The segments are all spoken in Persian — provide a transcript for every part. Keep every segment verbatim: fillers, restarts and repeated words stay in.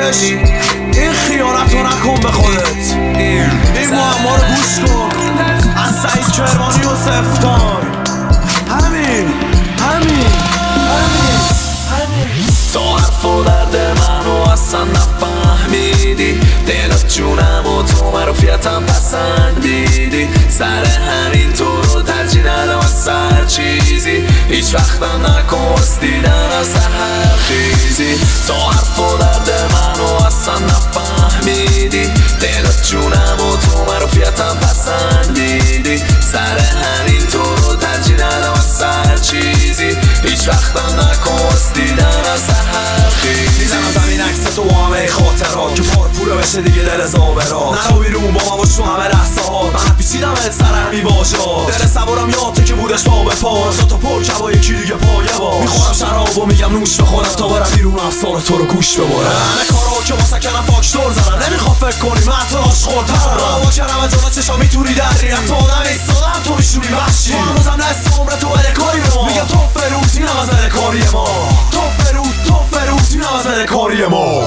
دادش این خیانت رو نکن به خودت. این معما رو گوش کن از سعید کرمانی و سفتار. همین همین همین تا حرف و درد منو اصلا نفهمیدی، دلت جونم و تو معروفیتم پسندیدی. سر همین تو رو ترجیح ندم از سر چیزی، هیچ وقتم نکن دیدن از سحر خیزی. تا حرف و درد منو اصلا نفهمیدی، دلت جونم و تو معروفیتم پسندیدی. سر همین تو رو ترجیح ندم از سر چیزی، هیچ وقتم نکن دیدن از سحر خیزی. دیدم از همین عکس تو و همه خاطرات که پار پوره بشه دیگه دل زابرات. نرو بیرون با من باش تو همه لحظه ها، من پیچیدم ات سر همی باشات. دل صبورم یادته که بودش پا به پا، تا پر کبا یکی دیگه پایه با. میخورم شراب و میگم نوش بخورم تا برم بیرون افسار تو رو گوش ببرم. همه کارا که واسه کردم فاکتور زدم، نمیخوام فکر کنی من تو عاشق‌ترم. با کردم از جلوت چشام میتونی دریم، تو آدم ایستادم تو میشونی وحشی. تو هنوزم نصف عمر تو الکاری به ما، میگم تو فروتینم از الکاری ما. تو فروت تو فروتینم از الکاری ما.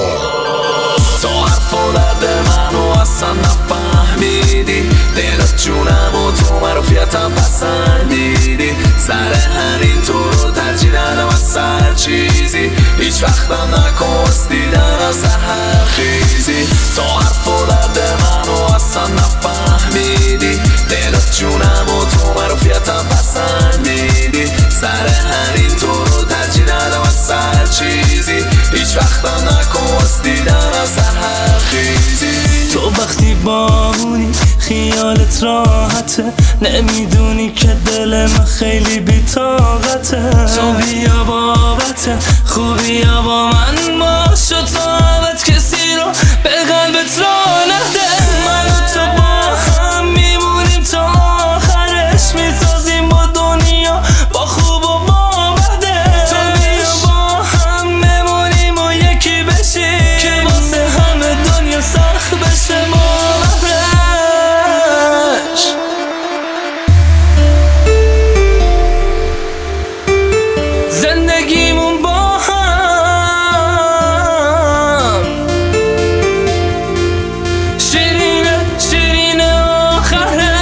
تا حرف و درد منو اصلا نفهمیدی، دلت جونم و تو معروفیتم پسندیدی. سر همین تو رو ترجیح ندم از سر چیزی، هیچ وقتم نکن دیدن از سحر خیزی. تا حرف و درد منو اصلا نفهمیدی، دلت جونم و تو معروفیتم پسندیدی. سر همین تو رو ترجیح ندم از سر چیزی، هیچ وقتم نکن دیدن از سحر خیزی. تو وقتی بامونی خیالت راحته، نمیدونی که دل من خیلی بی‌طاقته. تو بیا بابت خوبی با من باش و طاقت کسی رو به قلبت را نده. من و تو با هم میمونیم تا آخرش، میسازیم با دنیا با خوب و با بده. تو بیا با هم بمونیم و یکی بشیم که واسه همه دنیا سخت بشه باورش. زندگیمون با هم شیرینه شیرینه آخرش.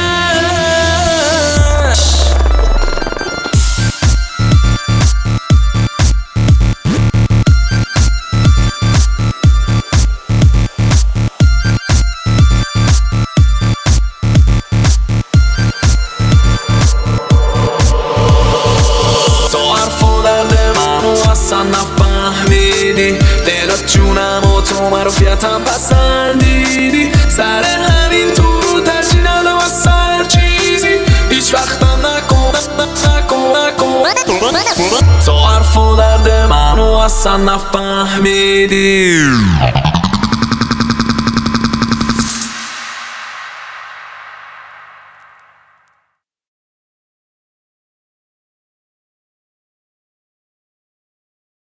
اصلا نفهمیدی، دلت جونم و تو معروفیتم پسندیدی. سر همین تو رو ترجیح ندم از سر چیزی، هیچ وقتم نکن نکن نکن. تو حرف و درد منو اصلا نفهمیدی.